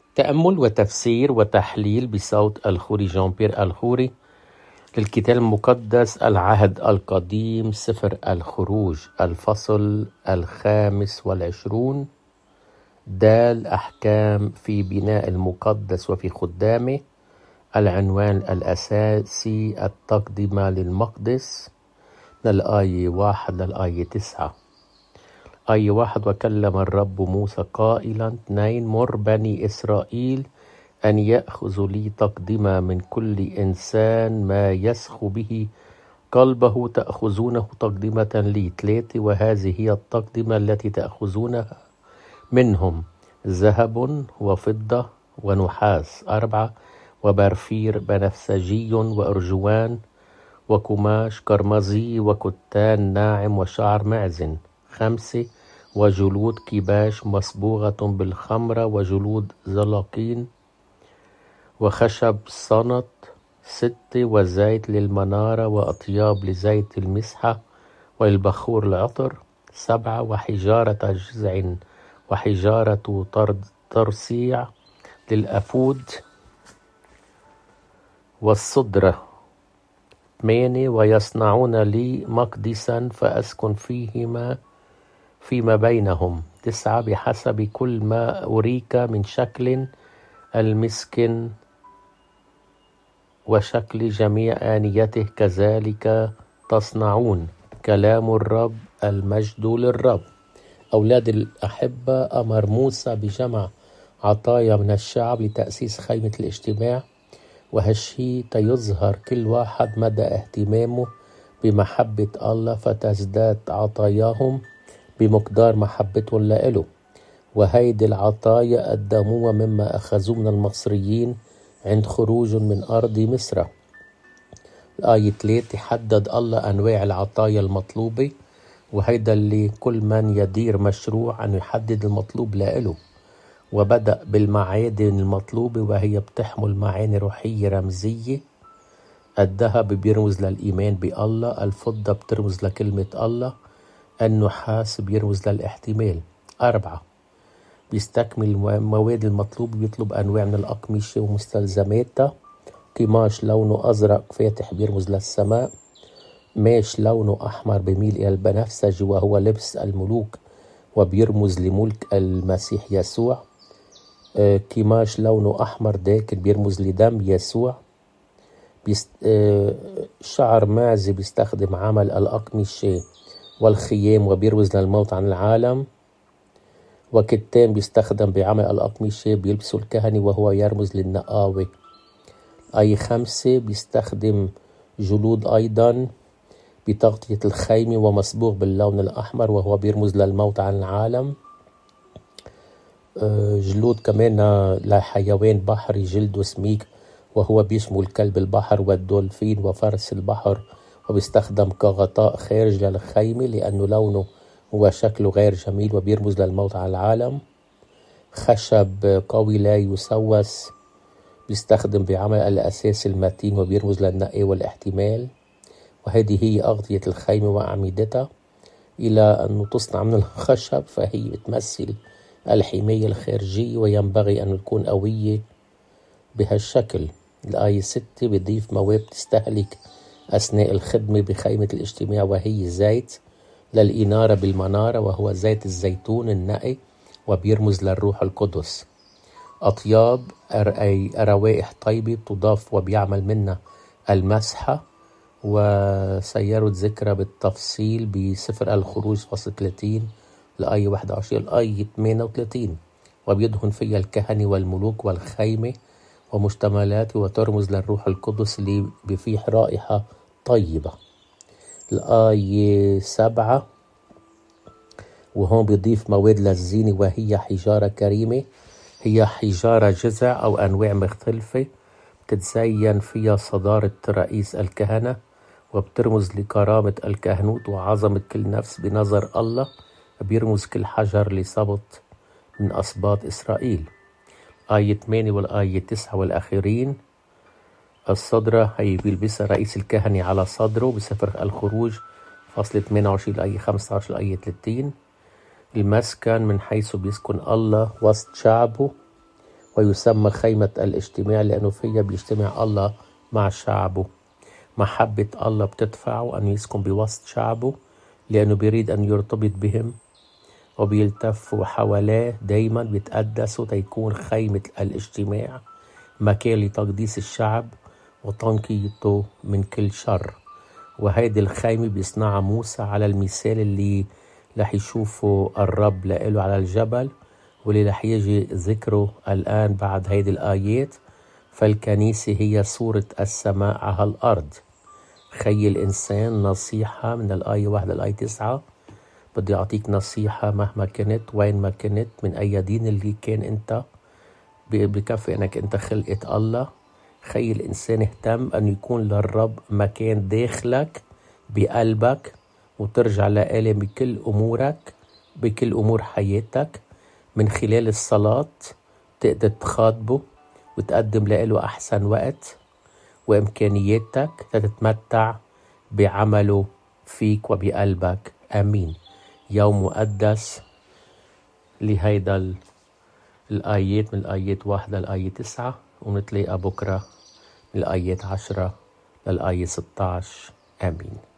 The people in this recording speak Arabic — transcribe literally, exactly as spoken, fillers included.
تأمل وتفسير وتحليل بصوت الخوري جان بيير الخوري للكتاب المقدس العهد القديم سفر الخروج الفصل الخامس والعشرون دال أحكام في بناء المقدس وفي خدامه. العنوان الأساسي التقدمة للمقدس من الآية واحد للآية تسعة. آية واحد: وكلم الرب موسى قائلا اثنين مر بني إسرائيل أن يأخذوا لي تقدمة من كل إنسان ما يسخو به قلبه تأخذونه تقدمة لي. ثلاثة: وهذه هي التقدمة التي تأخذونها منهم: ذهب وفضة ونحاس. أربعة: وبرفير بنفسجي وأرجوان وقماش قرمزي وكتان ناعم وشعر معز. خمسة: وجلود كباش مصبوغة بالخمرة وجلود زلاقين وخشب صنط. ستة: وزيت للمنارة وأطياب لزيت المسحة وللبخور العطر. سبعة: وحجارة جزع وحجارة ترصيع للأفود والصدرة. ثمانية: ويصنعون لي مقدسا فأسكن فيهما فيما بينهم. تسعة: بحسب كل ما أريك من شكل المسكن وشكل جميع آنيته كذلك تصنعون. كلام الرب، المجد للرب. أولاد الأحبة، أمر موسى بجمع عطايا من الشعب لتأسيس خيمة الاجتماع، وهالشي تيظهر كل واحد مدى اهتمامه بمحبة الله فتزداد عطاياهم بمقدار محبتهم لإله. وهيدي العطايا قدموها مما أخذوه من المصريين عند خروجهم من أرض مصر. الآية ثلاثة: حدد الله أنواع العطايا المطلوبة، وهيدا اللي كل من يدير مشروع أن يحدد المطلوب لإله. وبدأ بالمعادن المطلوبة وهي بتحمل معاني روحية رمزية. الذهب بيرمز للإيمان بالله، الفضة بترمز لكلمة الله، النحاس بيرمز للاحتمال. أربعة: بيستكمل المواد المطلوبة، بيطلب أنواع من الأقمشة ومستلزماتها. قماش لونه أزرق فاتح بيرمز للسماء. ماش لونه أحمر بميل إلى البنفسجي وهو لبس الملوك وبيرمز لملك المسيح يسوع. آه قماش لونه أحمر داكن بيرمز لدم يسوع. بيست... آه شعر معزة بيستخدم عمل الأقمشة والخيام وبيرمز للموت عن العالم. وكتان بيستخدم بعمل الأقمشة بيلبسه الكهنة وهو يرمز للنقاوة. أي خمسة: بيستخدم جلود أيضا بتغطية الخيمة ومصبوغ باللون الأحمر وهو بيرمز للموت عن العالم. جلود كمان لحيوان بحري جلده سميك وهو بيشمل كلب البحر والدولفين وفرس البحر، وبيستخدم كغطاء خارج للخيمة لأنه لونه هو شكله غير جميل وبيرمز للموت على العالم. خشب قوي لا يسوس بيستخدم بعمل الأساس المتين وبيرمز للنقي والاحتمال. وهذه هي أغطية الخيمة وأعمدتها. إلى أنه تصنع من الخشب فهي بتمثل الحماية الخارجية وينبغي أن تكون قوية بهالشكل. الآية ستة: بضيف مواد تستهلك أثناء الخدمة بخيمة الاجتماع وهي زيت للإنارة بالمنارة وهو زيت الزيتون النقي وبيرمز للروح القدس. أطياب أي روائح طيبة تضاف وبيعمل منها المسحة، وسيروا ذكرى بالتفصيل بسفر الخروج فصل ثلاثين الآية واحد وعشرين الآية ثمانية وثلاثين. وبيدهن فيها الكهنة والملوك والخيمة ومشتملات وترمز للروح القدس اللي بفيه رائحة طيبة. الآية سبعة: وهون بيضيف مواد للزينة وهي حجارة كريمة، هي حجارة جزع أو أنواع مختلفة بتتزين فيها صدارة رئيس الكهنة وبترمز لكرامة الكهنوت وعظمة كل نفس بنظر الله. بيرمز كل حجر لسبط من أسباط إسرائيل. آية ثمانية والآية تسعة والأخيرين: الصدرة هي بيلبسها رئيس الكهنة على صدره بسفر الخروج فصل ثمانية وعشرين الآية خمسة عشر الآية ثلاثين. المسكن من حيث بيسكن الله وسط شعبه، ويسمى خيمة الاجتماع لأنه فيها بيجتمع الله مع شعبه. محبة الله بتدفعه أن يسكن بوسط شعبه لأنه بيريد أن يرتبط بهم، وبيلتفوا حواليه دايما بيتقدسوا تيكون خيمة الاجتماع مكان لتقديس الشعب وتنقيته من كل شر. وهيدي الخيمة بيصنعها موسى على المثال اللي رح يشوفه الرب لإله على الجبل، واللي رح يجي ذكره الآن بعد هيدي الآيات. فالكنيسة هي صورة السماء على الأرض. خي الإنسان نصيحة من الآية واحد للآية تسعة. بدي أعطيك نصيحة مهما كنت وين ما كنت من أي دين اللي كان أنت، بكفي أنك أنت خلقة الله. خي الإنسان اهتم أن يكون للرب مكان داخلك بقلبك، وترجع لإله بكل أمورك بكل أمور حياتك. من خلال الصلاة تقدر تخاطبه وتقدم لإله أحسن وقت وإمكانياتك تتمتع بعمله فيك وبقلبك. آمين. يوم مقدس لهيدا الآيات من الآيات واحدة للآية تسعة، ونتلاقى بكرة من الآيات عشرة للآية ستة عشر. آمين.